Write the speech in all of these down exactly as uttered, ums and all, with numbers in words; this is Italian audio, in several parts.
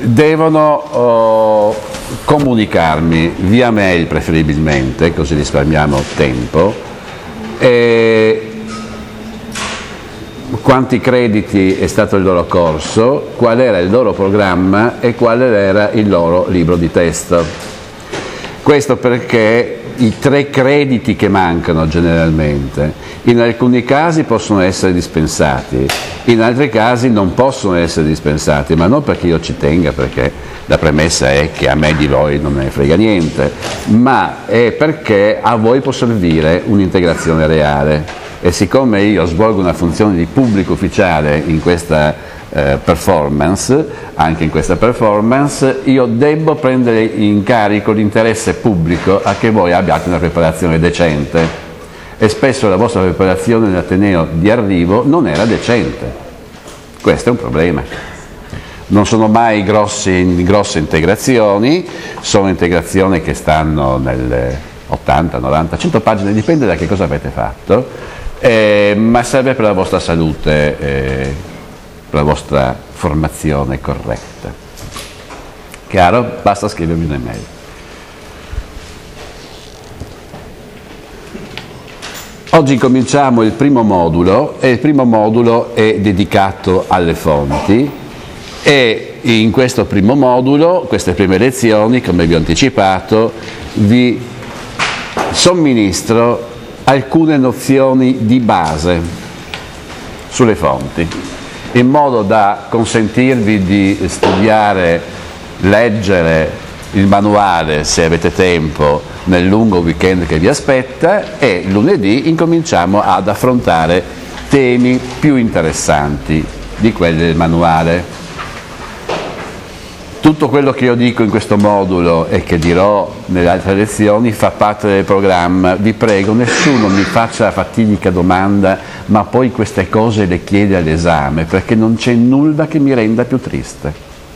devono oh, comunicarmi via mail preferibilmente, così risparmiamo tempo, e quanti crediti è stato il loro corso, qual era il loro programma e quale era il loro libro di testo. Questo perché i tre crediti che mancano generalmente in alcuni casi possono essere dispensati, in altri casi non possono essere dispensati, ma non perché io ci tenga, perché la premessa è che a me di voi non me ne frega niente, ma è perché a voi può servire un'integrazione reale. E siccome io svolgo una funzione di pubblico ufficiale in questa eh, performance, anche in questa performance, io devo prendere in carico l'interesse pubblico a che voi abbiate una preparazione decente. E spesso la vostra preparazione nell'Ateneo di arrivo non era decente. Questo è un problema. Non sono mai grossi, grosse integrazioni, sono integrazioni che stanno nelle ottanta, novanta, cento pagine, dipende da che cosa avete fatto. Eh, ma serve per la vostra salute, eh, per la vostra formazione corretta. Chiaro? Basta scrivermi un'email. Oggi cominciamo il primo modulo e il primo modulo è dedicato alle fonti e in questo primo modulo, queste prime lezioni, come vi ho anticipato, vi somministro alcune nozioni di base sulle fonti, in modo da consentirvi di studiare, leggere il manuale, se avete tempo, nel lungo weekend che vi aspetta, e lunedì incominciamo ad affrontare temi più interessanti di quelli del manuale. Tutto quello che io dico in questo modulo e che dirò nelle altre lezioni fa parte del programma. Vi prego, nessuno mi faccia la fatidica domanda ma poi queste cose le chiede all'esame, perché non c'è nulla che mi renda più triste.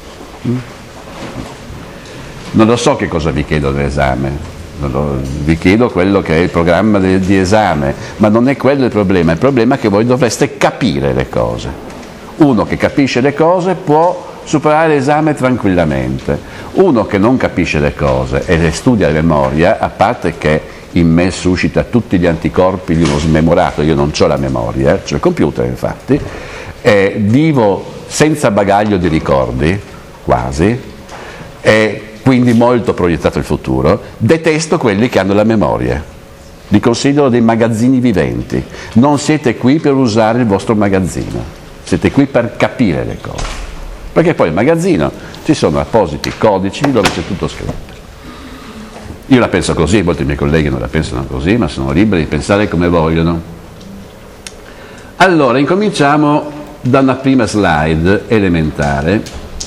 Non lo so che cosa vi chiedo all'esame, vi chiedo quello che è il programma de- di esame, ma non è quello il problema, il problema è che voi dovreste capire le cose. Uno che capisce le cose può superare l'esame tranquillamente. Uno che non capisce le cose e le studia a memoria, a parte che in me suscita tutti gli anticorpi di uno smemorato, io non ho la memoria, c'ho il computer infatti, eh, vivo senza bagaglio di ricordi, quasi, e quindi molto proiettato il futuro, detesto quelli che hanno la memoria. Li considero dei magazzini viventi. Non siete qui per usare il vostro magazzino, siete qui per capire le cose. Perché poi il magazzino ci sono appositi codici dove c'è tutto scritto. Io la penso così, molti miei colleghi non la pensano così, ma sono liberi di pensare come vogliono. Allora, incominciamo da una prima slide elementare.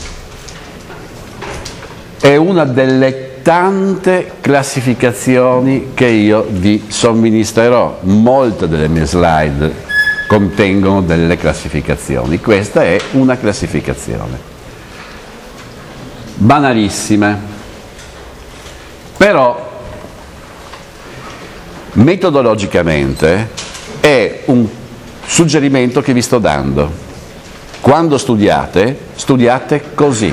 È una delle tante classificazioni che io vi somministrerò. Molte delle mie slide contengono delle classificazioni. Questa è una classificazione banalissima, però metodologicamente è un suggerimento che vi sto dando. Quando studiate, studiate così.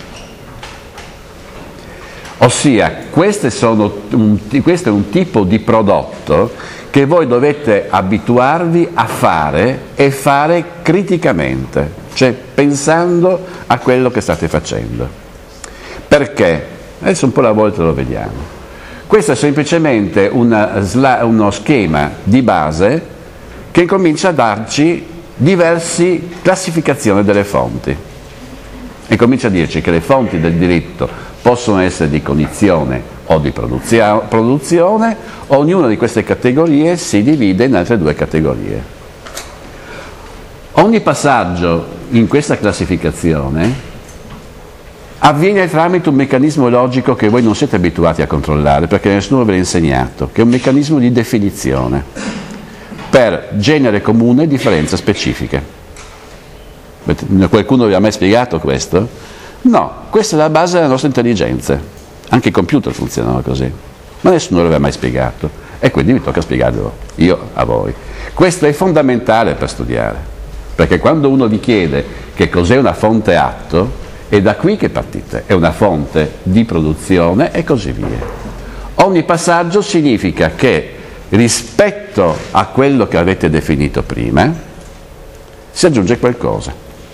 Ossia, queste sono un, questo è un tipo di prodotto che voi dovete abituarvi a fare e fare criticamente, cioè pensando a quello che state facendo. Perché? Adesso un po' alla volta lo vediamo. Questo è semplicemente una, uno schema di base che comincia a darci diverse classificazioni delle fonti e comincia a dirci che le fonti del diritto possono essere di cognizione o di produzio- produzione, ognuna di queste categorie si divide in altre due categorie. Ogni passaggio in questa classificazione avviene tramite un meccanismo logico che voi non siete abituati a controllare perché nessuno ve l'ha insegnato, che è un meccanismo di definizione per genere comune e differenze specifiche. Qualcuno vi ha mai spiegato questo? No, questa è la base della nostra intelligenza. Anche i computer funzionano così, ma nessuno l'aveva mai spiegato e quindi mi tocca spiegarlo io a voi. Questo è fondamentale per studiare, perché quando uno vi chiede che cos'è una fonte atto, è da qui che partite, è una fonte di produzione e così via. Ogni passaggio significa che rispetto a quello che avete definito prima si aggiunge qualcosa.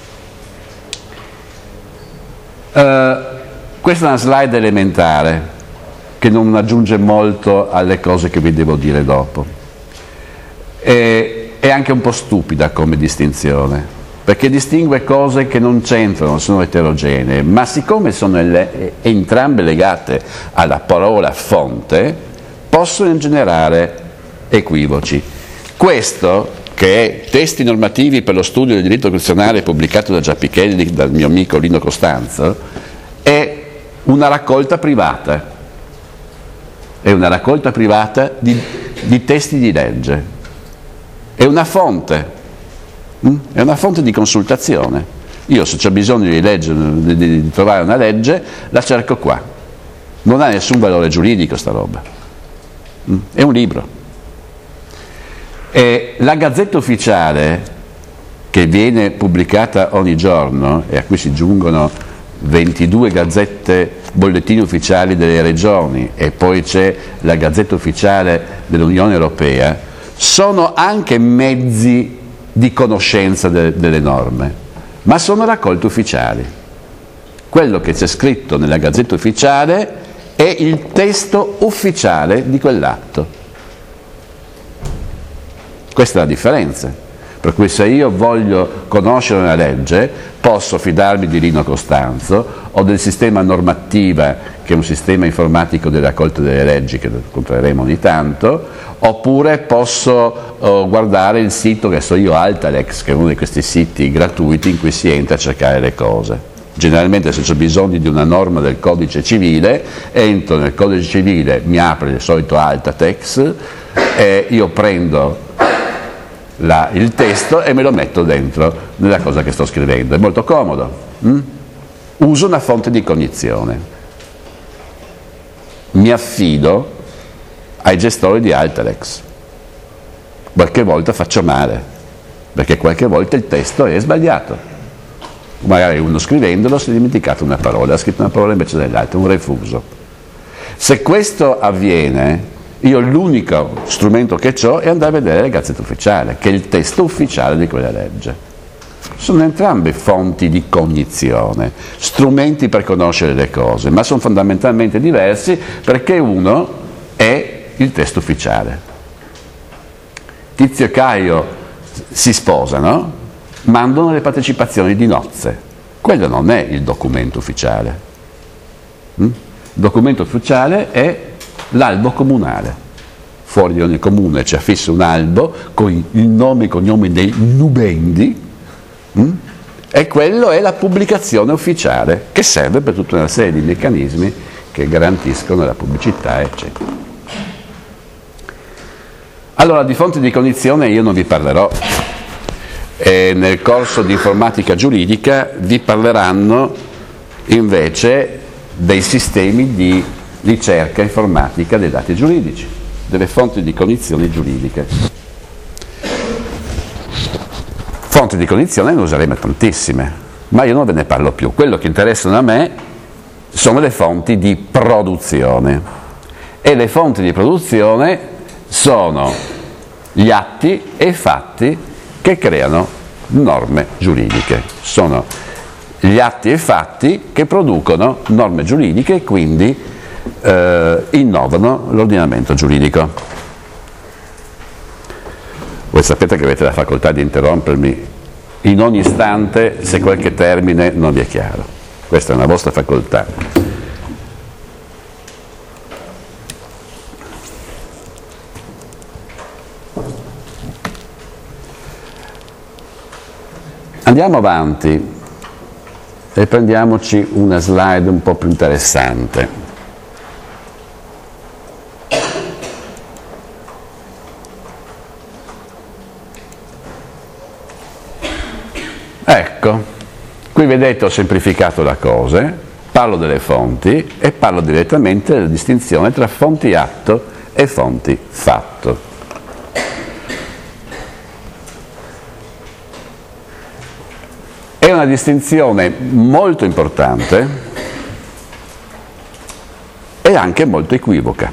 Uh, questa è una slide elementare che non aggiunge molto alle cose che vi devo dire dopo. E, è anche un po' stupida come distinzione, perché distingue cose che non c'entrano, sono eterogenee, ma siccome sono le, entrambe legate alla parola fonte, possono generare equivoci. Questo, che è Testi normativi per lo studio del diritto costituzionale pubblicato da Giappichelli, dal mio amico Lino Costanzo, è una raccolta privata, è una raccolta privata di, di testi di legge, è una fonte. È una fonte di consultazione. Io se ho bisogno di, leggere, di, di trovare una legge, la cerco qua. Non ha nessun valore giuridico sta roba. È un libro. E la Gazzetta Ufficiale, che viene pubblicata ogni giorno e a cui si giungono ventidue gazzette, bollettini ufficiali delle regioni, e poi c'è la Gazzetta Ufficiale dell'Unione Europea, sono anche mezzi di conoscenza de- delle norme, ma sono raccolte ufficiali. Quello che c'è scritto nella Gazzetta Ufficiale è il testo ufficiale di quell'atto. Questa è la differenza. Per cui se io voglio conoscere una legge, posso fidarmi di Lino Costanzo o del sistema normativa, che è un sistema informatico di raccolta delle leggi che compreremo ogni tanto, oppure posso uh, guardare il sito, che so io, Altalex, che è uno di questi siti gratuiti in cui si entra a cercare le cose. Generalmente se ho bisogno di una norma del codice civile, entro nel codice civile, mi apre il solito Altatex e io prendo La, il testo e me lo metto dentro nella cosa che sto scrivendo. È molto comodo. Mm? Uso una fonte di cognizione. Mi affido ai gestori di Altalex. Qualche volta faccio male, perché qualche volta il testo è sbagliato. Magari uno scrivendolo si è dimenticato una parola, ha scritto una parola invece dell'altra, un refuso. Se questo avviene, io l'unico strumento che ho è andare a vedere la Gazzetta Ufficiale, che è il testo ufficiale di quella legge. Sono entrambe fonti di cognizione, strumenti per conoscere le cose, ma sono fondamentalmente diversi perché uno è il testo ufficiale. Tizio e Caio si sposano, mandano le partecipazioni di nozze. Quello non è il documento ufficiale. Il documento ufficiale è l'albo comunale. Fuori di ogni comune c'è affisso un albo con il nome e cognome dei nubendi, mh? E quello è la pubblicazione ufficiale, che serve per tutta una serie di meccanismi che garantiscono la pubblicità, eccetera. Allora, di fonti di cognizione io non vi parlerò. E nel corso di informatica giuridica vi parleranno invece dei sistemi di ricerca informatica dei dati giuridici, delle fonti di cognizione giuridiche. Fonti di cognizione ne useremo tantissime, ma io non ve ne parlo più. Quello che interessano a me sono le fonti di produzione, e le fonti di produzione sono gli atti e i fatti che creano norme giuridiche. Sono gli atti e i fatti che producono norme giuridiche e quindi eh, innovano l'ordinamento giuridico. Voi sapete che avete la facoltà di interrompermi in ogni istante se qualche termine non vi è chiaro. Questa è una vostra facoltà. Andiamo avanti e prendiamoci una slide un po' più interessante. Ecco, qui vedete ho semplificato la cosa, parlo delle fonti e parlo direttamente della distinzione tra fonti atto e fonti fatto. È una una distinzione molto importante e anche molto equivoca.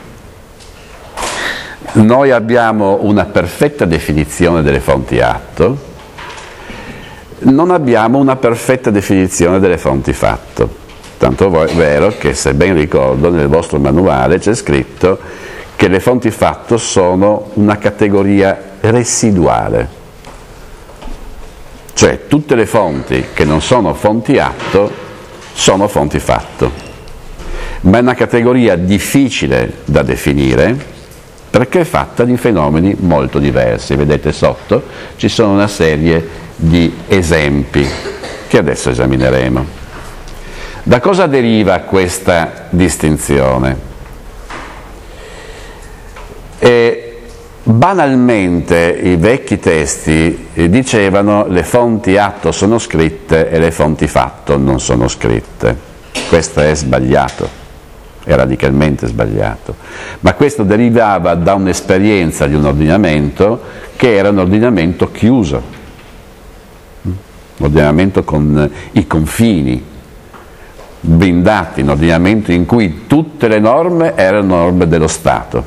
Noi abbiamo una perfetta definizione delle fonti atto, non abbiamo una perfetta definizione delle fonti fatto. Tanto è vero che, se ben ricordo, nel vostro manuale c'è scritto che le fonti fatto sono una categoria residuale. Cioè tutte le fonti che non sono fonti atto sono fonti fatto. Ma è una categoria difficile da definire perché è fatta di fenomeni molto diversi. Vedete sotto ci sono una serie di esempi che adesso esamineremo. Da cosa deriva questa distinzione? E banalmente i vecchi testi dicevano le fonti atto sono scritte e le fonti fatto non sono scritte. Questo è sbagliato, è radicalmente sbagliato. Ma questo derivava da un'esperienza di un ordinamento che era un ordinamento chiuso, un ordinamento con i confini blindati, un ordinamento in cui tutte le norme erano norme dello Stato.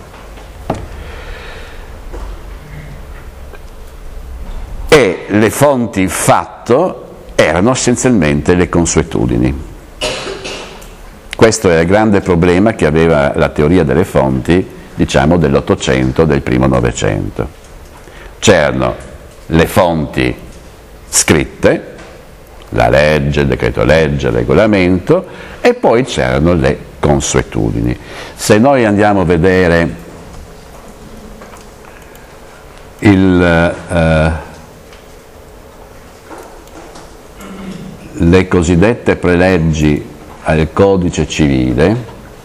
E le fonti fatto erano essenzialmente le consuetudini. Questo è il grande problema che aveva la teoria delle fonti, diciamo, dell'Ottocento, del primo Novecento. C'erano le fonti scritte, la legge, il decreto legge, il regolamento, e poi c'erano le consuetudini. Se noi andiamo a vedere il, eh, le cosiddette preleggi al codice civile,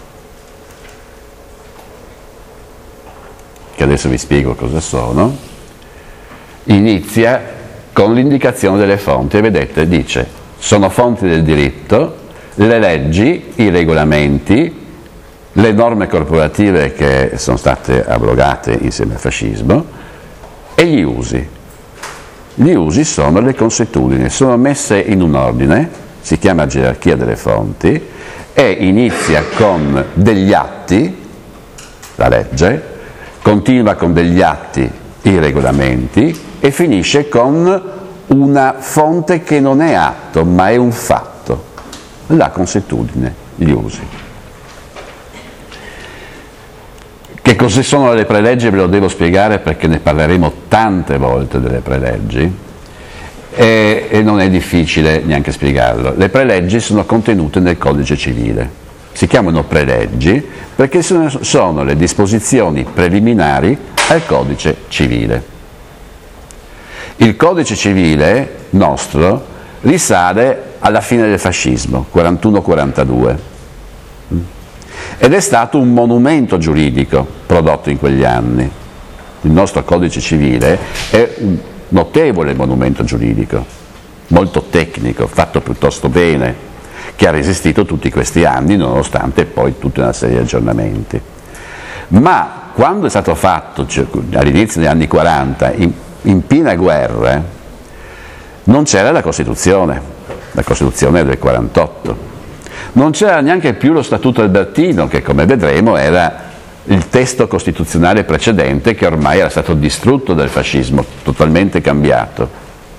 che adesso vi spiego cosa sono, inizia con l'indicazione delle fonti, e vedete, dice, sono fonti del diritto, le leggi, i regolamenti, le norme corporative che sono state abrogate insieme al fascismo, e gli usi. Gli usi sono le consuetudini, sono messe in un ordine, si chiama gerarchia delle fonti, e inizia con degli atti, la legge, continua con degli atti, i regolamenti, e finisce con una fonte che non è atto, ma è un fatto, la consuetudine, gli usi. Che cosa sono le preleggi ve lo devo spiegare perché ne parleremo tante volte delle preleggi e, e non è difficile neanche spiegarlo. Le preleggi sono contenute nel codice civile, si chiamano preleggi perché sono, sono le disposizioni preliminari al codice civile. Il codice civile nostro risale alla fine del fascismo, quarantuno quarantadue, ed è stato un monumento giuridico prodotto in quegli anni. Il nostro codice civile è un notevole monumento giuridico, molto tecnico, fatto piuttosto bene, che ha resistito tutti questi anni nonostante poi tutta una serie di aggiornamenti. Ma quando è stato fatto, cioè, all'inizio degli anni quaranta, in in piena guerra, non c'era la Costituzione, la Costituzione è del quarantotto, non c'era neanche più lo Statuto Albertino, che come vedremo era il testo costituzionale precedente che ormai era stato distrutto dal fascismo, totalmente cambiato.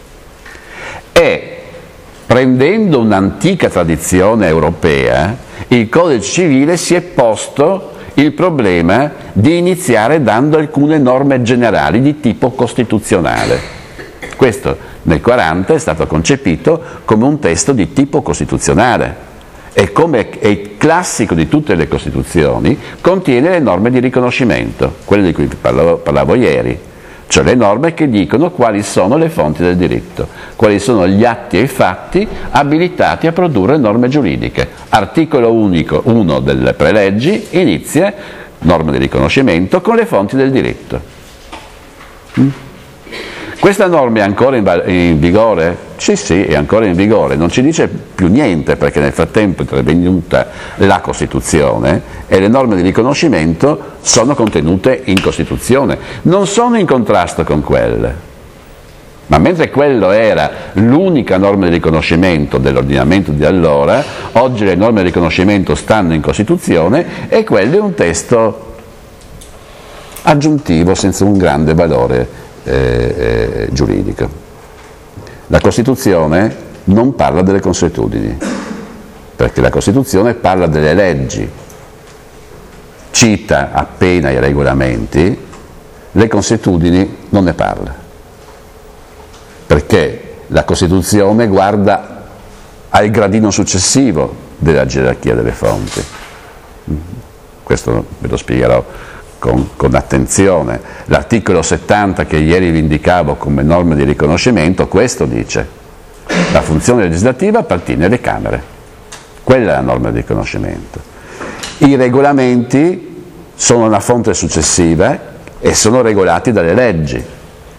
E prendendo un'antica tradizione europea, il Codice Civile si è posto il problema di iniziare dando alcune norme generali di tipo costituzionale. Questo nel quaranta è stato concepito come un testo di tipo costituzionale e, come è il classico di tutte le Costituzioni, contiene le norme di riconoscimento, quelle di cui parlavo, parlavo ieri, cioè le norme che dicono quali sono le fonti del diritto, quali sono gli atti e i fatti abilitati a produrre norme giuridiche. Articolo unico uno delle preleggi inizia, norme di riconoscimento, con le fonti del diritto. Mm? Questa norma è ancora in, in vigore? Sì, sì, è ancora in vigore, non ci dice più niente perché nel frattempo è intervenuta la Costituzione e le norme di riconoscimento sono contenute in Costituzione, non sono in contrasto con quelle. Ma mentre quello era l'unica norma di riconoscimento dell'ordinamento di allora, oggi le norme di riconoscimento stanno in Costituzione e quello è un testo aggiuntivo senza un grande valore eh, eh, giuridico. La Costituzione non parla delle consuetudini, perché la Costituzione parla delle leggi, cita appena i regolamenti, le consuetudini non ne parla. Perché la Costituzione guarda al gradino successivo della gerarchia delle fonti. Questo ve lo spiegherò con, con attenzione. L'articolo settanta che ieri vi indicavo come norma di riconoscimento, questo dice: la funzione legislativa appartiene alle Camere. Quella è la norma di riconoscimento. I regolamenti sono una fonte successiva e sono regolati dalle leggi.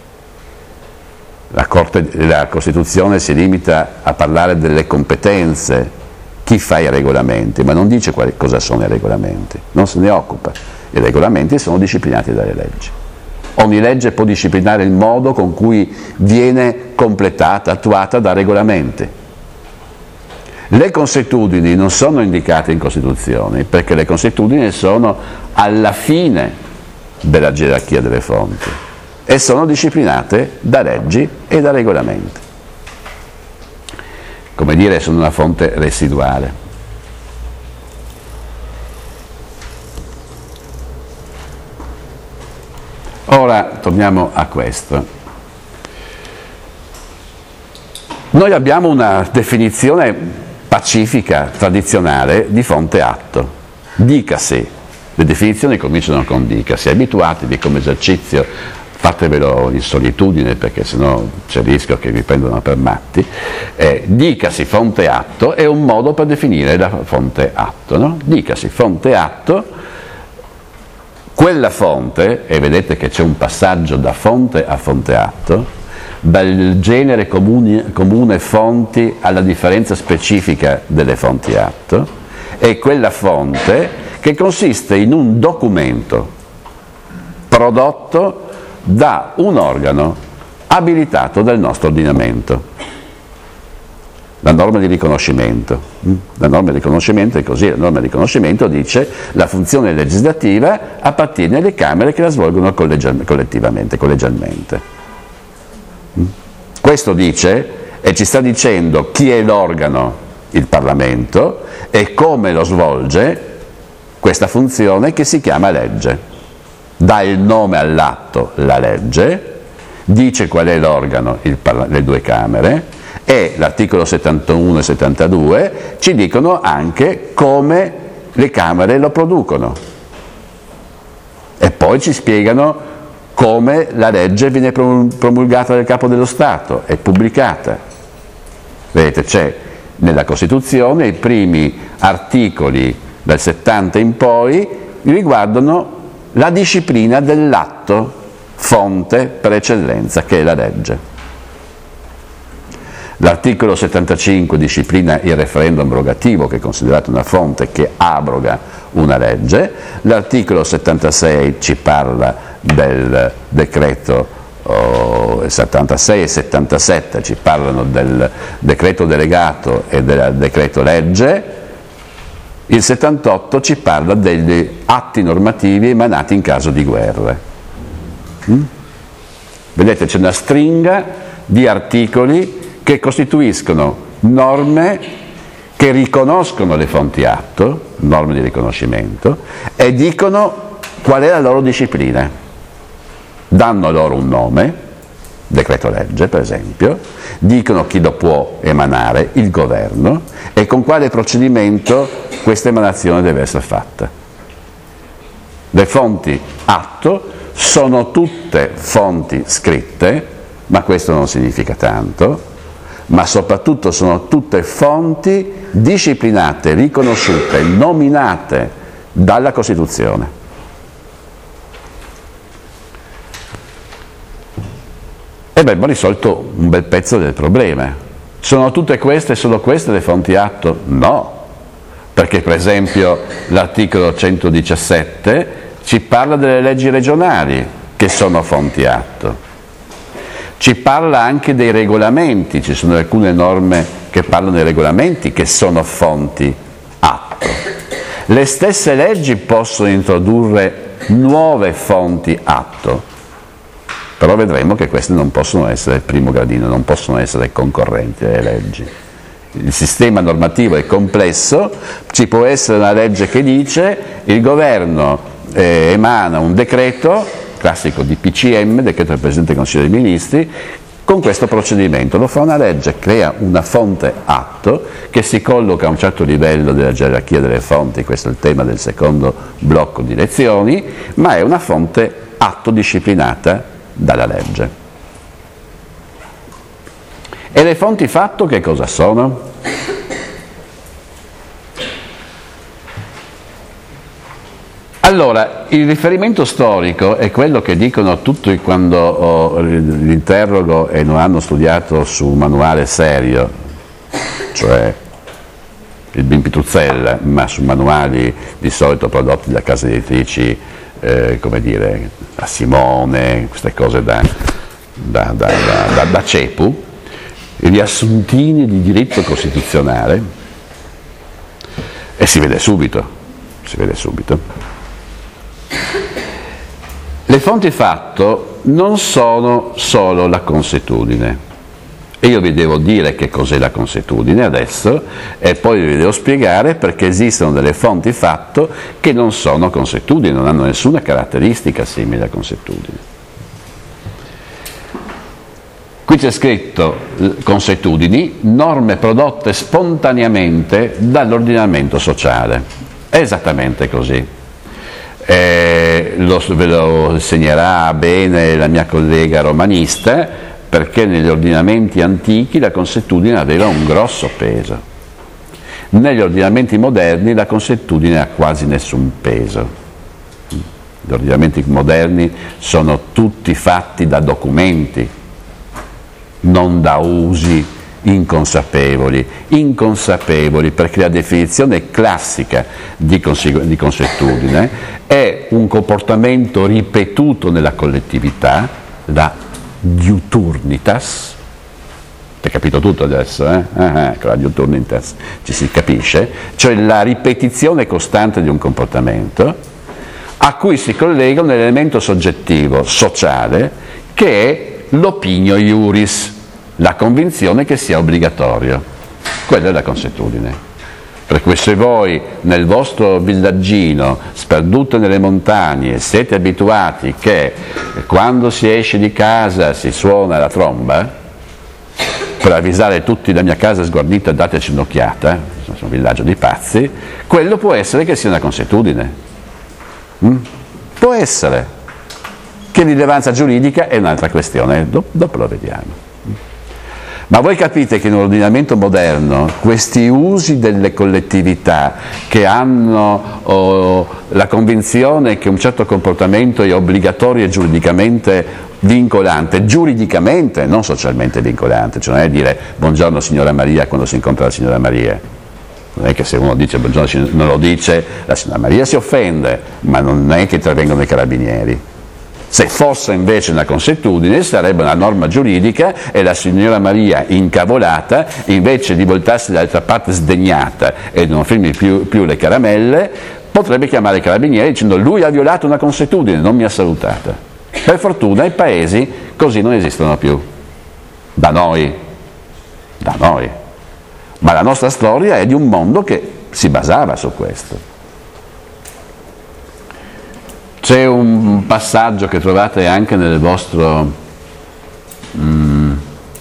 La, Corte, la Costituzione si limita a parlare delle competenze, chi fa i regolamenti, ma non dice quali, cosa sono i regolamenti, non se ne occupa. I regolamenti sono disciplinati dalle leggi. Ogni legge può disciplinare il modo con cui viene completata, attuata da regolamenti. Le consuetudini non sono indicate in Costituzione, perché le consuetudini sono alla fine della gerarchia delle fonti e sono disciplinate da leggi e da regolamenti. Come dire, sono una fonte residuale. Ora torniamo a questo. Noi abbiamo una definizione pacifica, tradizionale, di fonte atto. Dicasi. Le definizioni cominciano con dicasi. Abituatevi come esercizio, fatevelo in solitudine perché sennò c'è il rischio che vi prendano per matti. Eh, dicasi fonte atto è un modo per definire la fonte atto, no? Dicasi fonte atto, quella fonte, e vedete che c'è un passaggio da fonte a fonte atto, dal genere comune, comune fonti alla differenza specifica delle fonti atto, è quella fonte che consiste in un documento prodotto da un organo abilitato dal nostro ordinamento. La norma di riconoscimento. La norma di riconoscimento è così, la norma di riconoscimento dice la funzione legislativa appartiene alle Camere che la svolgono collegial- collettivamente, collegialmente. Questo dice, e ci sta dicendo chi è l'organo, il Parlamento, e come lo svolge questa funzione che si chiama legge. Dà il nome all'atto, la legge, dice qual è l'organo, il parla- le due Camere, e l'articolo settantuno e settantadue ci dicono anche come le Camere lo producono. E poi ci spiegano come la legge viene promulgata dal Capo dello Stato, è pubblicata. Vedete, c'è nella Costituzione i primi articoli dal settanta in poi riguardano la disciplina dell'atto fonte per eccellenza, che è la legge. L'articolo settantacinque disciplina il referendum abrogativo, che è considerato una fonte che abroga una legge. L'articolo settantasei ci parla del decreto, oh, settantasei e settantasette ci parlano del decreto delegato e del decreto legge. Il settantotto ci parla degli atti normativi emanati in caso di guerre. Mm? Vedete, c'è una stringa di articoli che costituiscono norme che riconoscono le fonti atto, norme di riconoscimento, e dicono qual è la loro disciplina. Danno loro un nome, decreto legge per esempio, dicono chi lo può emanare, il governo, e con quale procedimento questa emanazione deve essere fatta. Le fonti atto sono tutte fonti scritte, ma questo non significa tanto, ma soprattutto sono tutte fonti disciplinate, riconosciute, nominate dalla Costituzione. E beh, abbiamo risolto un bel pezzo del problema. Sono tutte queste, solo queste le fonti atto? No, perché per esempio l'articolo centodiciassette ci parla delle leggi regionali che sono fonti atto. ci parla anche dei regolamenti, ci sono alcune norme che parlano dei regolamenti che sono fonti atto. Le stesse leggi possono introdurre nuove fonti atto, però vedremo che queste non possono essere il primo gradino, non possono essere concorrenti alle leggi. Il sistema normativo è complesso, ci può essere una legge che dice il governo eh, emana un decreto, classico D P C M, decreto del Presidente del Consiglio dei Ministri, con questo procedimento. Lo fa una legge, crea una fonte atto che si colloca a un certo livello della gerarchia delle fonti, questo è il tema del secondo blocco di lezioni, ma è una fonte atto disciplinata dalla legge. E le fonti fatto che cosa sono? Allora, il riferimento storico è quello che dicono tutti quando oh, li interrogo e non hanno studiato su un manuale serio, cioè il Bim Pitruzzella, ma su manuali di solito prodotti da case editrici, eh, come dire, a Simone, queste cose da, da, da, da, da, da Cepu, gli assuntini di diritto costituzionale, e si vede subito, si vede subito. Le fonti fatto non sono solo la consuetudine, e io vi devo dire che cos'è la consuetudine adesso, e poi vi devo spiegare perché esistono delle fonti fatto che non sono consuetudini, non hanno nessuna caratteristica simile a consuetudine. Qui c'è scritto consuetudini, norme prodotte spontaneamente dall'ordinamento sociale. È esattamente così. Eh, lo, ve lo insegnerà bene la mia collega romanista, perché negli ordinamenti antichi la consuetudine aveva un grosso peso. Negli ordinamenti moderni la consuetudine ha quasi nessun peso. Gli ordinamenti moderni sono tutti fatti da documenti, non da usi inconsapevoli, inconsapevoli perché la definizione classica di, di consuetudine è un comportamento ripetuto nella collettività, la diuturnitas, hai capito tutto adesso, eh? Ah, con la diuturnitas ci si capisce, cioè la ripetizione costante di un comportamento a cui si collega un elemento soggettivo, sociale, che è l'opinio iuris, la convinzione che sia obbligatorio. Quella è la consuetudine. Per cui se voi nel vostro villaggino, sperduto nelle montagne, siete abituati che quando si esce di casa si suona la tromba, per avvisare tutti la mia casa è sguardita, dateci un'occhiata, sono un villaggio di pazzi, quello può essere che sia una consuetudine. Mm? Può essere. Che rilevanza giuridica è un'altra questione, dopo lo vediamo. Ma voi capite che in un ordinamento moderno questi usi delle collettività che hanno oh, la convinzione che un certo comportamento è obbligatorio e giuridicamente vincolante, giuridicamente, non socialmente vincolante, cioè non è dire buongiorno signora Maria quando si incontra la signora Maria. Non è che se uno dice buongiorno non lo dice, la signora Maria si offende, ma non è che intervengono i carabinieri. Se fosse invece una consuetudine sarebbe una norma giuridica e la signora Maria incavolata, invece di voltarsi dall'altra parte sdegnata e non offrirmi più, più le caramelle, potrebbe chiamare i carabinieri dicendo lui ha violato una consuetudine, non mi ha salutata. Per fortuna i paesi così non esistono più. Da noi. Da noi. Ma la nostra storia è di un mondo che si basava su questo. C'è un passaggio che trovate anche nel vostro mm,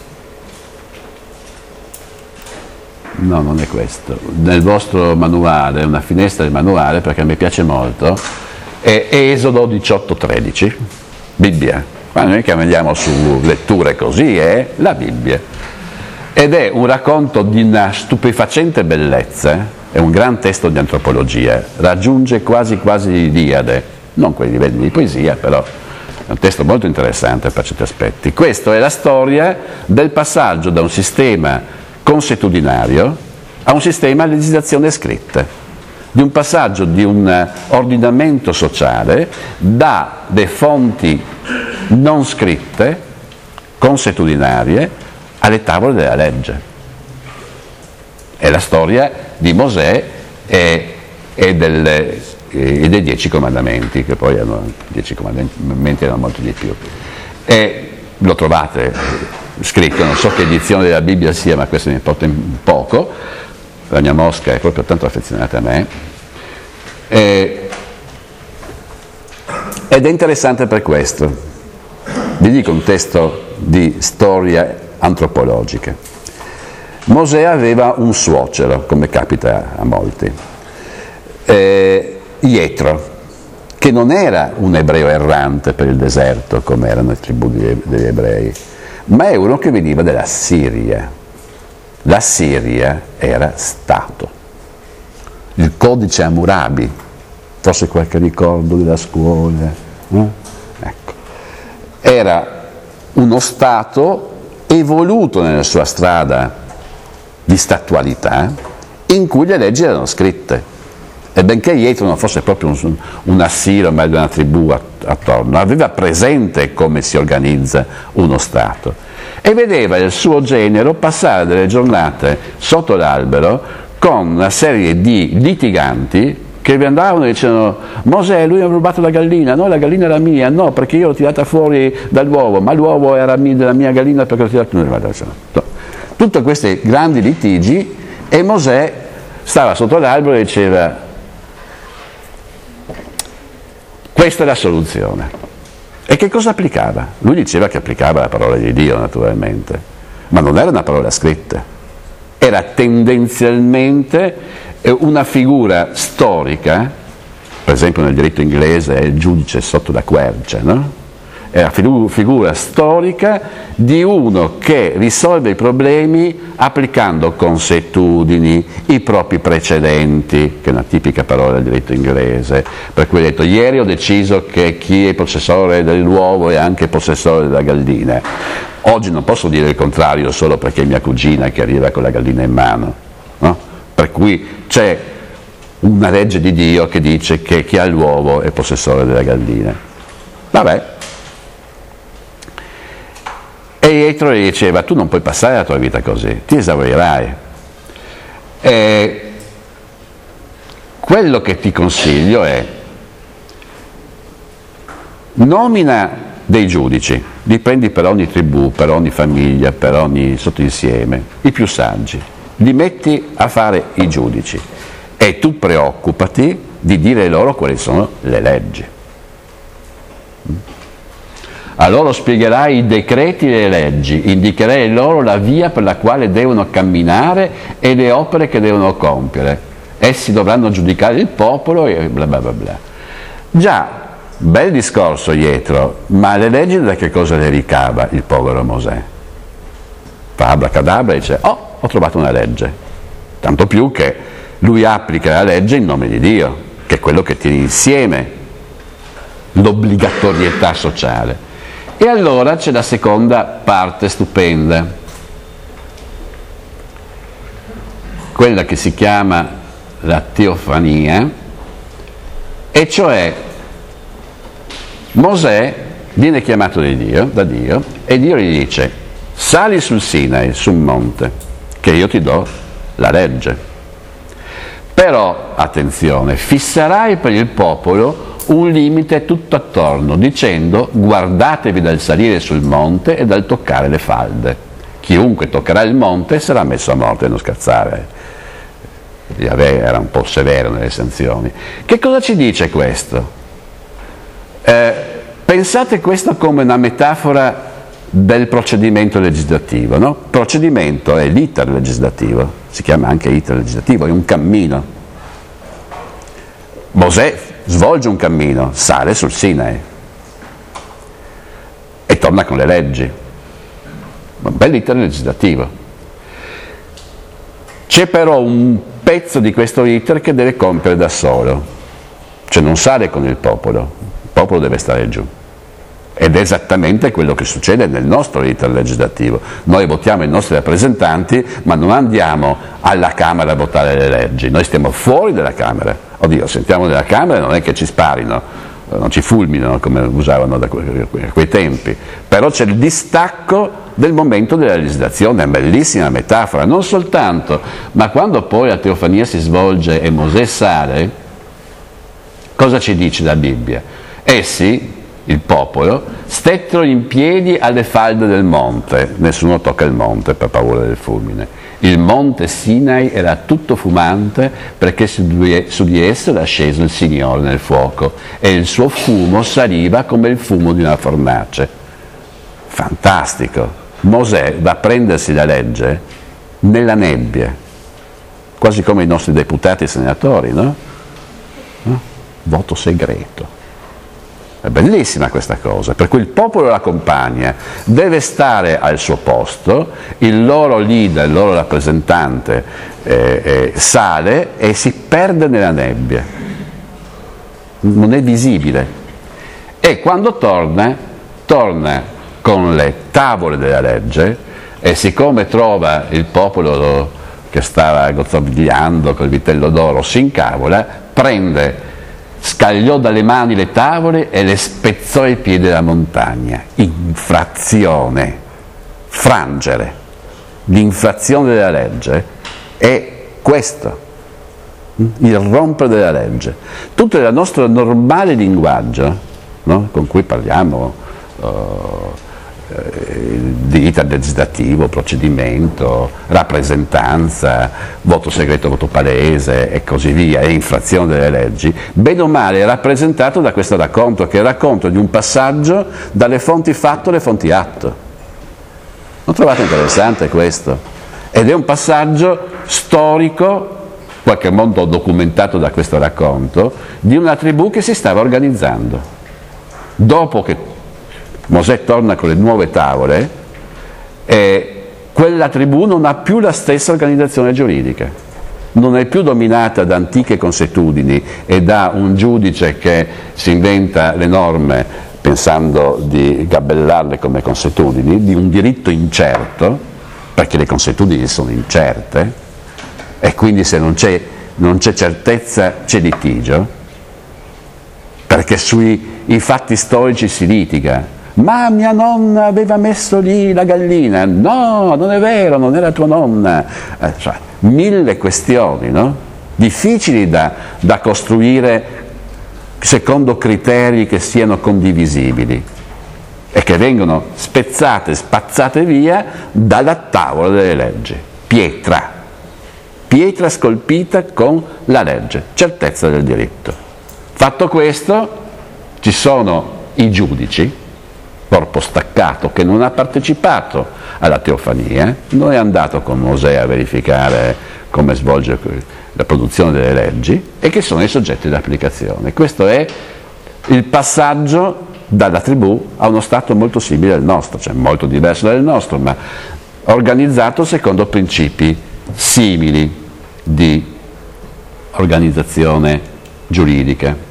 no, non è questo, nel vostro manuale, una finestra del manuale perché mi piace molto, è Esodo diciotto tredici, Bibbia. Quando noi che andiamo su letture così è la Bibbia. Ed è un racconto di una stupefacente bellezza, è un gran testo di antropologia, raggiunge quasi quasi l'Iliade. Non quei livelli di poesia, però è un testo molto interessante per certi aspetti. Questa è la storia del passaggio da un sistema consuetudinario a un sistema a legislazione scritta, di un passaggio di un ordinamento sociale da le fonti non scritte consuetudinarie alle tavole della legge. È la storia di Mosè e, e, delle, e dei Dieci Comandamenti, che poi erano, Dieci Comandamenti erano molto di più. E lo trovate scritto, non so che edizione della Bibbia sia, ma questo mi importa poco, la mia mosca è proprio tanto affezionata a me. E, ed è interessante per questo. Vi dico un testo di storia antropologica. Mosè aveva un suocero, come capita a molti, eh, Ietro, che non era un ebreo errante per il deserto, come erano le tribù degli ebrei, ma è uno che veniva dalla Siria. La Siria era Stato. Il codice Hammurabi, forse qualche ricordo della scuola, eh? Ecco. Era uno Stato evoluto nella sua strada di statualità, in cui le leggi erano scritte. E benché Ietro non fosse proprio un, un assiro, ma di una tribù attorno, aveva presente come si organizza uno Stato e vedeva il suo genero passare delle giornate sotto l'albero con una serie di litiganti che vi andavano e dicevano: Mosè, lui ha rubato la gallina, no, la gallina era mia, no, perché io l'ho tirata fuori dall'uovo, ma l'uovo era mia, della mia gallina perché l'ho tirato. Tutti questi grandi litigi, e Mosè stava sotto l'albero e diceva: questa è la soluzione. E che cosa applicava? Lui diceva che applicava la parola di Dio, naturalmente, ma non era una parola scritta, era tendenzialmente una figura storica, per esempio nel diritto inglese è il giudice sotto la quercia, no? È la figura storica di uno che risolve i problemi applicando consuetudini, i propri precedenti, che è una tipica parola del diritto inglese, per cui ho detto: ieri ho deciso che chi è possessore dell'uovo è anche possessore della gallina, oggi non posso dire il contrario solo perché è mia cugina che arriva con la gallina in mano, no? Per cui c'è una legge di Dio che dice che chi ha l'uovo è possessore della gallina. Vabbè. E Ietro gli diceva: tu non puoi passare la tua vita così, ti esaurirai. E quello che ti consiglio è: nomina dei giudici, li prendi per ogni tribù, per ogni famiglia, per ogni sottoinsieme, i più saggi, li metti a fare i giudici e tu preoccupati di dire loro quali sono le leggi. A loro spiegherai i decreti e le leggi, indicherai loro la via per la quale devono camminare e le opere che devono compiere. Essi dovranno giudicare il popolo e bla bla bla bla. Già, bel discorso Ietro, ma le leggi da che cosa le ricava il povero Mosè? Fa abracadabra e dice: oh, ho trovato una legge. Tanto più che lui applica la legge in nome di Dio, che è quello che tiene insieme l'obbligatorietà sociale. E allora c'è la seconda parte stupenda, quella che si chiama la teofania, e cioè Mosè viene chiamato da Dio, da Dio e Dio gli dice: sali sul Sinai, sul monte, che io ti do la legge. Però, attenzione, fisserai per il popolo un limite tutto attorno, dicendo: guardatevi dal salire sul monte e dal toccare le falde. Chiunque toccherà il monte sarà messo a morte. Non scherzare, Yahweh era un po' severo nelle sanzioni. Che cosa ci dice questo? Eh, pensate questo come una metafora del procedimento legislativo, no? Procedimento è l'iter legislativo, si chiama anche iter legislativo, è un cammino. Mosè svolge un cammino, sale sul Sinai e torna con le leggi. Un bel iter legislativo. C'è però un pezzo di questo iter che deve compiere da solo, cioè non sale con il popolo, il popolo deve stare giù. Ed è esattamente quello che succede nel nostro iter legislativo. Noi votiamo i nostri rappresentanti, ma non andiamo alla Camera a votare le leggi, noi stiamo fuori dalla Camera. Oddio, sentiamo nella Camera, non è che ci sparino, non ci fulminano come usavano da que- a quei tempi, però c'è il distacco del momento della legislazione, è una bellissima metafora, non soltanto, ma quando poi la teofania si svolge e Mosè sale, cosa ci dice la Bibbia? Essi, il popolo, stettero in piedi alle falde del monte, nessuno tocca il monte per paura del fulmine. Il monte Sinai era tutto fumante perché su di, su di esso era sceso il Signore nel fuoco e il suo fumo saliva come il fumo di una fornace. Fantastico! Mosè va a prendersi la legge nella nebbia, quasi come i nostri deputati e senatori, no? no? Voto segreto. È bellissima questa cosa, per cui il popolo l'accompagna, deve stare al suo posto, il loro leader, il loro rappresentante eh, eh, sale e si perde nella nebbia, non è visibile. E quando torna, torna con le tavole della legge e siccome trova il popolo che stava gozzovigliando col vitello d'oro, si incavola, prende scagliò dalle mani le tavole e le spezzò ai piedi della montagna. Infrazione, frangere, l'infrazione della legge è questo, il rompere della legge. Tutto il nostro normale linguaggio, no? Con cui parliamo uh, di iter legislativo, procedimento, rappresentanza, voto segreto, voto palese e così via, e infrazione delle leggi, bene o male è rappresentato da questo racconto, che è il racconto di un passaggio dalle fonti fatto alle fonti atto. Non trovate interessante questo? Ed è un passaggio storico, in qualche modo documentato da questo racconto, di una tribù che si stava organizzando. Dopo che Mosè torna con le nuove tavole e quella tribù non ha più la stessa organizzazione giuridica, non è più dominata da antiche consuetudini e da un giudice che si inventa le norme pensando di gabellarle come consuetudini, di un diritto incerto, perché le consuetudini sono incerte e quindi se non c'è, non c'è certezza c'è litigio, perché sui i fatti storici si litiga. Ma mia nonna aveva messo lì la gallina, no, non è vero, non è la tua nonna, eh, cioè, mille questioni, no? Difficili da, da costruire secondo criteri che siano condivisibili e che vengono spezzate, spazzate via dalla tavola delle leggi. Pietra, pietra scolpita con la legge, certezza del diritto. Fatto questo, ci sono i giudici, corpo staccato che non ha partecipato alla teofania, non è andato con Mosè a verificare come svolge la produzione delle leggi e che sono i soggetti di applicazione. Questo è il passaggio dalla tribù a uno stato molto simile al nostro, cioè molto diverso dal nostro, ma organizzato secondo principi simili di organizzazione giuridica.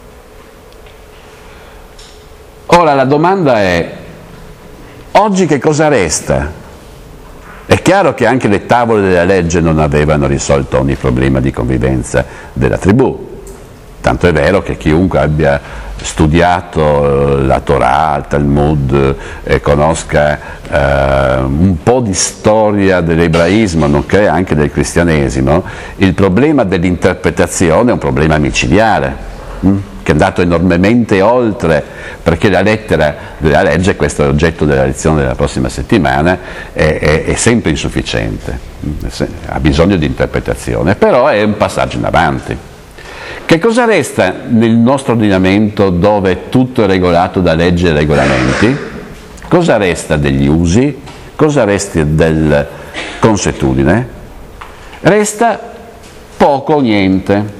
Ora la domanda è, oggi che cosa resta? È chiaro che anche le tavole della legge non avevano risolto ogni problema di convivenza della tribù, tanto è vero che chiunque abbia studiato la Torah, il Talmud, e conosca eh, un po' di storia dell'ebraismo, nonché anche del cristianesimo, il problema dell'interpretazione è un problema micidiale, hm? che è andato enormemente oltre, perché la lettera della legge, questo è l'oggetto della lezione della prossima settimana, è, è, è sempre insufficiente, ha bisogno di interpretazione, però è un passaggio in avanti. Che cosa resta nel nostro ordinamento dove tutto è regolato da leggi e regolamenti? Cosa resta degli usi? Cosa resta della consuetudine? Resta poco o niente.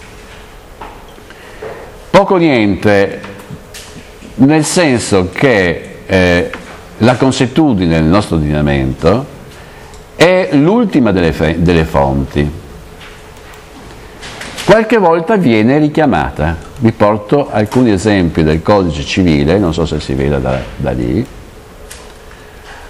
Poco o niente nel senso che eh, la consuetudine nel nostro ordinamento è l'ultima delle, delle fonti. Qualche volta viene richiamata. Vi porto alcuni esempi del codice civile, non so se si vede da, da lì.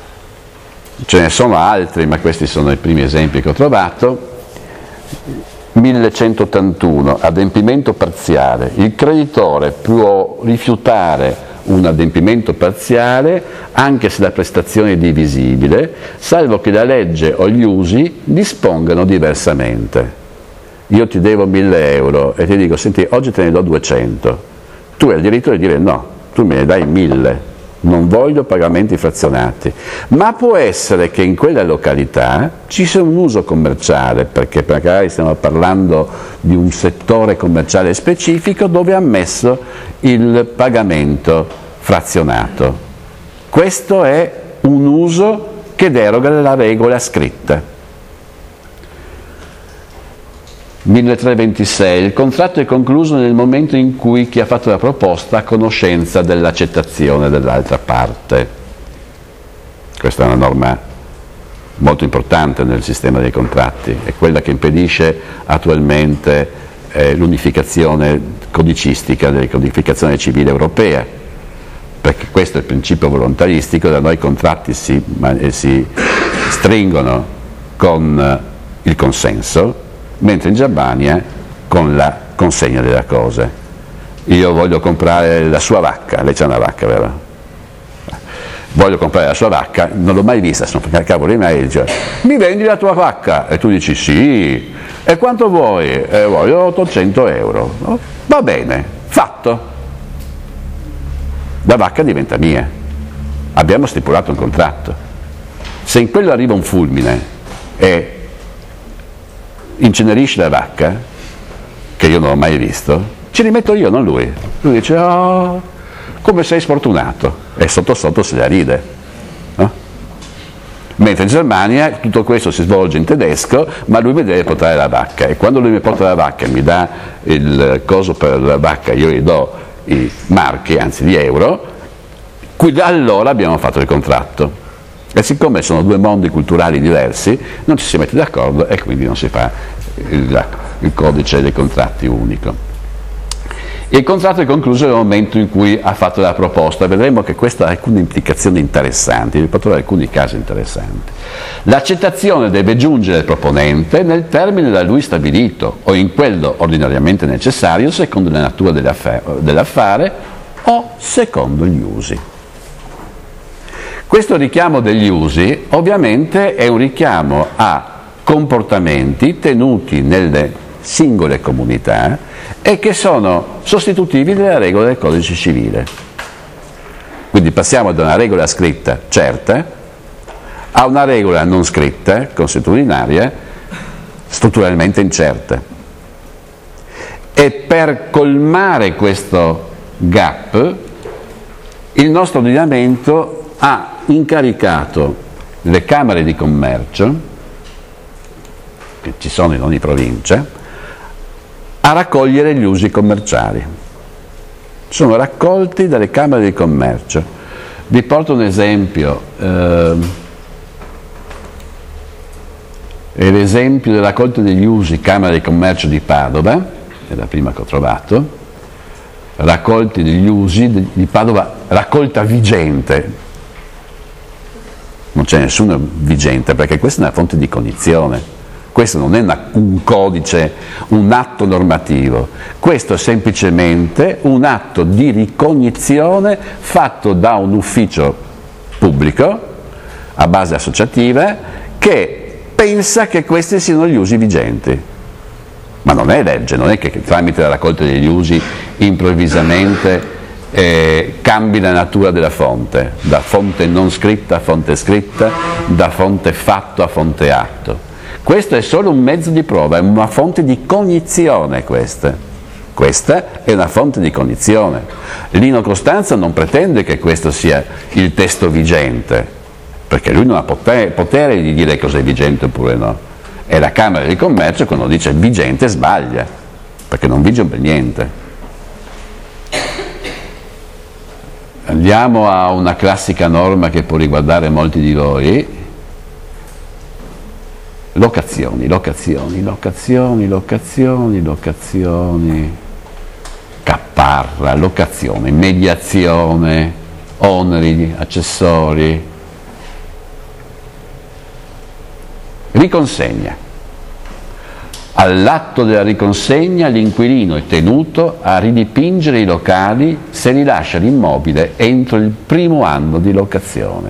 Ce ne sono altri, ma questi sono i primi esempi che ho trovato. millecentottantuno, adempimento parziale. Il creditore può rifiutare un adempimento parziale anche se la prestazione è divisibile, salvo che la legge o gli usi dispongano diversamente. Io ti devo mille euro e ti dico, senti, oggi te ne do duecento. Tu hai il diritto di dire no, tu me ne dai mille. Non voglio pagamenti frazionati, ma può essere che in quella località ci sia un uso commerciale, perché magari stiamo parlando di un settore commerciale specifico dove è ammesso il pagamento frazionato. Questo è un uso che deroga alla regola scritta. milletrecentoventisei. Il contratto è concluso nel momento in cui chi ha fatto la proposta ha conoscenza dell'accettazione dell'altra parte. Questa è una norma molto importante nel sistema dei contratti, è quella che impedisce attualmente eh, l'unificazione codicistica della codificazione civile europea, perché questo è il principio volontaristico. Da noi i contratti si, eh, si stringono con eh, il consenso, mentre in Germania con la consegna della cosa. Io voglio comprare la sua vacca, lei c'ha una vacca, vero? Voglio comprare la sua vacca, non l'ho mai vista, sono cavoli miei, dice, mi vendi la tua vacca? E tu dici sì, e quanto vuoi? E voglio ottocento euro. No? Va bene, fatto. La vacca diventa mia, abbiamo stipulato un contratto. Se in quello arriva un fulmine e incenerisci la vacca, che io non ho mai visto, ci rimetto io, non lui. Lui dice, oh, come sei sfortunato, e sotto sotto se la ride, no? Mentre in Germania tutto questo si svolge in tedesco, ma lui mi deve portare la vacca, e quando lui mi porta la vacca e mi dà il coso per la vacca, io gli do i marchi, anzi gli euro, qui allora abbiamo fatto il contratto. E siccome sono due mondi culturali diversi, non ci si mette d'accordo e quindi non si fa il, il codice dei contratti unico. Il contratto è concluso nel momento in cui ha fatto la proposta. Vedremo che questo ha alcune implicazioni interessanti, vi porterò alcuni casi interessanti. L'accettazione deve giungere il proponente nel termine da lui stabilito o in quello ordinariamente necessario secondo la natura dell'affare o secondo gli usi. Questo richiamo degli usi ovviamente è un richiamo a comportamenti tenuti nelle singole comunità e che sono sostitutivi della regola del codice civile. Quindi passiamo da una regola scritta certa a una regola non scritta, consuetudinaria, strutturalmente incerta. E per colmare questo gap il nostro ordinamento ha incaricato le camere di commercio, che ci sono in ogni provincia, a raccogliere gli usi commerciali. Sono raccolti dalle camere di commercio. Vi porto un esempio, eh, è l'esempio della raccolta degli usi Camera di Commercio di Padova, è la prima che ho trovato, raccolti degli usi di Padova, raccolta vigente. Non c'è nessuno vigente, perché questa è una fonte di cognizione, questo non è una, un codice, un atto normativo, questo è semplicemente un atto di ricognizione fatto da un ufficio pubblico a base associativa che pensa che questi siano gli usi vigenti. Ma non è legge, non è che tramite la raccolta degli usi improvvisamente Eh, cambi la natura della fonte, da fonte non scritta a fonte scritta, da fonte fatto a fonte atto. Questo è solo un mezzo di prova, è una fonte di cognizione questa. Questa è una fonte di cognizione. Lino Costanzo non pretende che questo sia il testo vigente, perché lui non ha potere, potere di dire cosa è vigente oppure no. È la Camera di Commercio quando dice vigente sbaglia, perché non vige per niente. Andiamo a una classica norma che può riguardare molti di voi. Locazioni, locazioni, locazioni, locazioni, locazioni, capparra, locazione, mediazione, oneri, accessori, riconsegna. All'atto della riconsegna l'inquilino è tenuto a ridipingere i locali se li lascia l'immobile entro il primo anno di locazione.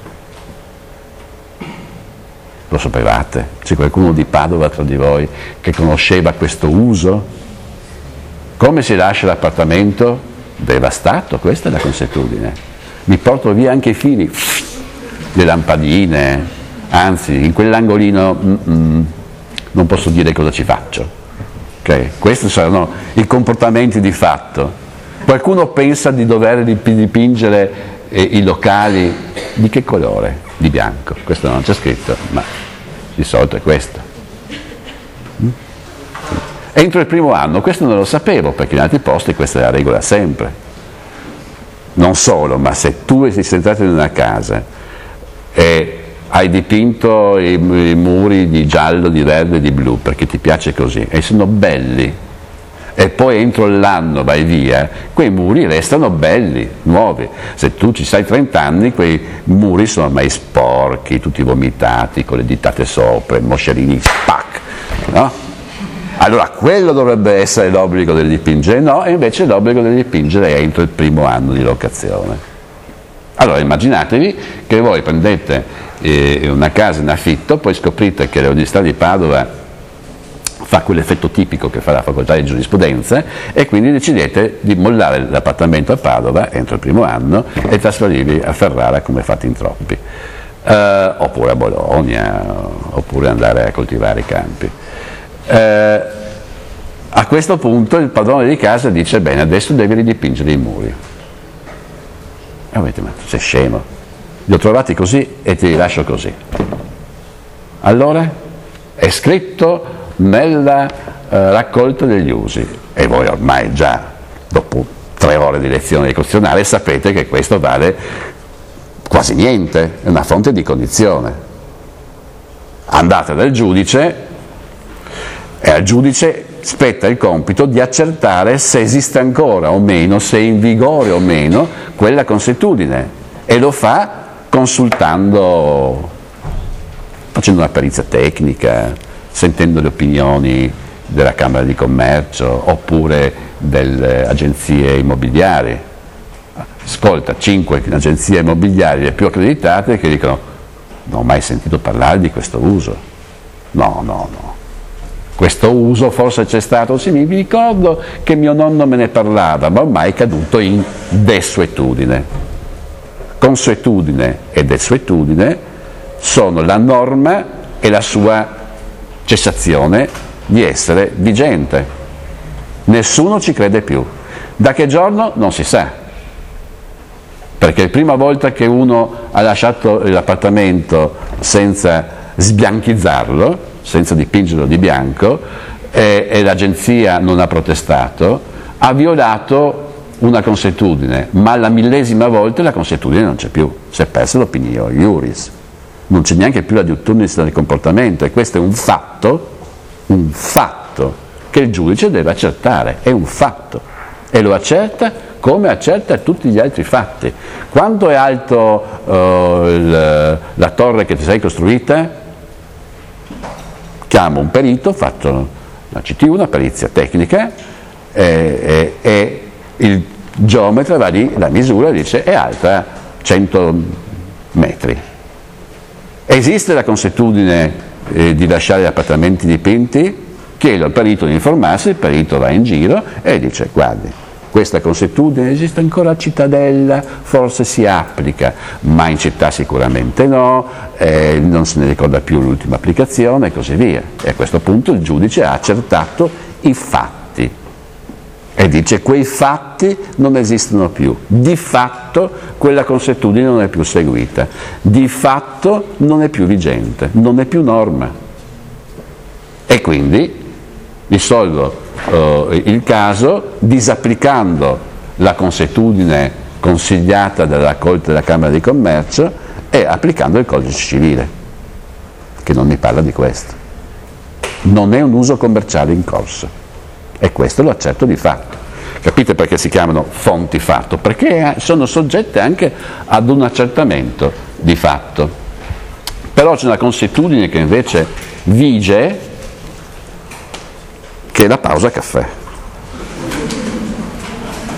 Lo sapevate? C'è qualcuno di Padova tra di voi che conosceva questo uso? Come si lascia l'appartamento? Devastato, questa è la consuetudine. Mi porto via anche i fili, le lampadine, anzi in quell'angolino mm, mm, non posso dire cosa ci faccio. Okay? Questi saranno i comportamenti di fatto. Qualcuno pensa di dover dipingere eh, i locali di che colore? Di bianco. Questo non c'è scritto, ma di solito è questo. Mm? Entro il primo anno, questo non lo sapevo, perché in altri posti questa è la regola sempre. Non solo, ma se tu sei entrato in una casa e hai dipinto i, i muri di giallo, di verde, di blu, perché ti piace così, e sono belli, e poi entro l'anno vai via, quei muri restano belli, nuovi. Se tu ci stai trenta anni, quei muri sono ormai sporchi, tutti vomitati, con le ditate sopra, i moscerini, spac, no? Allora quello dovrebbe essere l'obbligo del dipingere, no, e invece l'obbligo del dipingere è entro il primo anno di locazione. Allora immaginatevi che voi prendete eh, una casa in affitto, poi scoprite che l'Università di Padova fa quell'effetto tipico che fa la facoltà di giurisprudenza e quindi decidete di mollare l'appartamento a Padova entro il primo anno e trasferirvi a Ferrara come fate in troppi, eh, oppure a Bologna, oppure andare a coltivare i campi. Eh, a questo punto il padrone di casa dice: bene, adesso devi ridipingere i muri. E avete detto: ma sei scemo, li ho trovati così e ti li lascio così. Allora è scritto nella eh, raccolta degli usi, e voi ormai già dopo tre ore di lezione di costituzionale sapete che questo vale quasi niente, è una fonte di cognizione. Andate dal giudice e al giudice spetta il compito di accertare se esiste ancora o meno, se è in vigore o meno quella consuetudine, e lo fa consultando, facendo una perizia tecnica, sentendo le opinioni della Camera di Commercio oppure delle agenzie immobiliari. Ascolta, cinque agenzie immobiliari le più accreditate che dicono: non ho mai sentito parlare di questo uso. No, no, no. Questo uso forse c'è stato, sì, mi ricordo che mio nonno me ne parlava, ma ormai è caduto in desuetudine. Consuetudine e desuetudine sono la norma e la sua cessazione di essere vigente. Nessuno ci crede più. Da che giorno? Non si sa. Perché la prima volta che uno ha lasciato l'appartamento senza sbianchizzarlo, senza dipingerlo di bianco, e, e l'agenzia non ha protestato, ha violato una consuetudine, ma alla millesima volta la consuetudine non c'è più, si è persa l'opinio iuris, non c'è neanche più la diuturnis del comportamento, e questo è un fatto, un fatto che il giudice deve accertare, è un fatto, e lo accerta come accerta tutti gli altri fatti. Quanto è alto uh, il, la torre che ti sei costruita? Chiamo un perito, faccio la C T U, una perizia tecnica, e, e, e il geometra va lì, la misura, e dice: è alta cento metri. Esiste la consuetudine eh, di lasciare gli appartamenti dipinti? Chiedo al perito di informarsi, il perito va in giro e dice: guardi, questa consuetudine esiste ancora a Cittadella, forse si applica, ma in città sicuramente no, eh, non se ne ricorda più l'ultima applicazione e così via. E a questo punto il giudice ha accertato i fatti e dice: quei fatti non esistono più, di fatto quella consuetudine non è più seguita, di fatto non è più vigente, non è più norma. E quindi risolvo uh, il caso disapplicando la consuetudine consigliata dalla raccolta della Camera di Commercio e applicando il codice civile, che non mi parla di questo. Non è un uso commerciale in corso, e questo lo accetto di fatto. Capite perché si chiamano fonti fatto? Perché sono soggette anche ad un accertamento di fatto. Però c'è una consuetudine che invece vige che è la pausa caffè.